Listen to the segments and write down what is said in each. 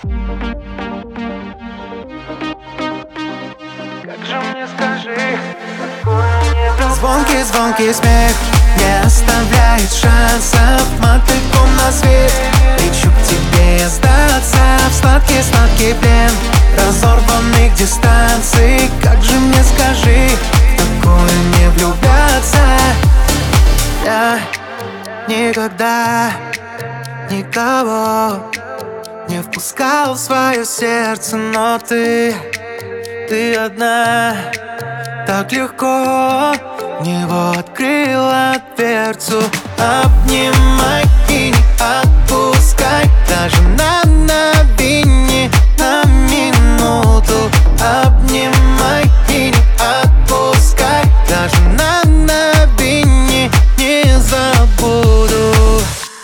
Как же мне, скажи, такое не влюбляться? Звонкий смех не оставляет шансов. Мотыльком на свет лечу к тебе сдаться в сладкий плен разорванных дистанций. Как же мне, скажи, такое не влюбляться? Я никогда никого не впускал в свое сердце, но ты одна. Так легко в него открыла дверцу. Обнимай и не отпускай, даже на мгновение, на минуту. Обнимай и не отпускай, даже на мгновение, не забуду.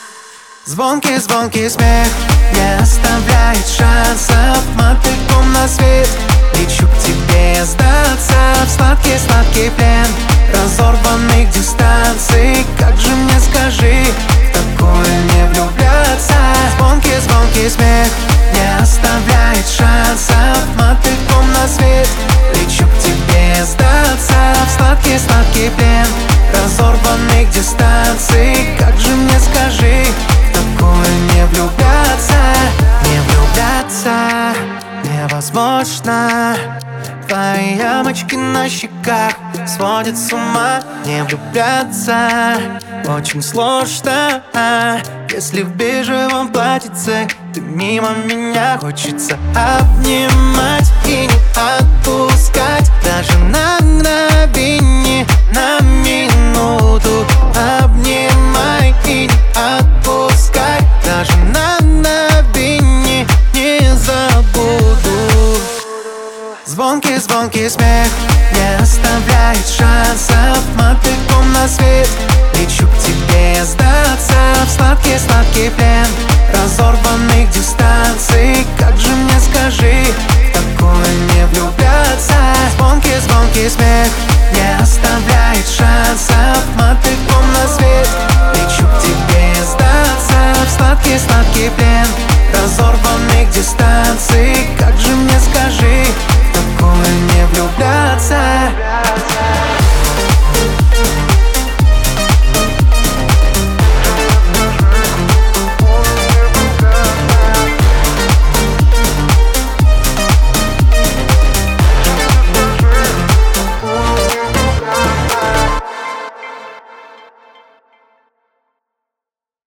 Звонкий смех не оставляет шансов. Мотыльком на свет лечу к тебе сдаться в сладкий плен разорванных дистанций. Как же мне, скажи, в такое не влюбляться? Звонкий смех не оставляет шансов. Мотыльком на свет лечу к тебе сдаться в сладкий плен разорванных дистанций. Как же мне, скажи, в такое не влюбляться? Не влюбляться невозможно. Твои ямочки на щеках сводят с ума. Не влюбляться очень сложно. Если в бежевом платьице ты мимо меня, хочется обнимать и не отпускать, даже на мгновение, на минуту. Обнимай и не отпускай, даже на мгновение, не забуду. Звонкий смех не оставляет шансов. Мотыльком на свет лечу к тебе сдаться в сладкий плен разорванных дистанций. Как же мне, скажи, в такое не влюбляться? Звонкий смех не оставляет шансов. Мотыльком на свет лечу к тебе сдаться в сладкий плен разорванных дистанций.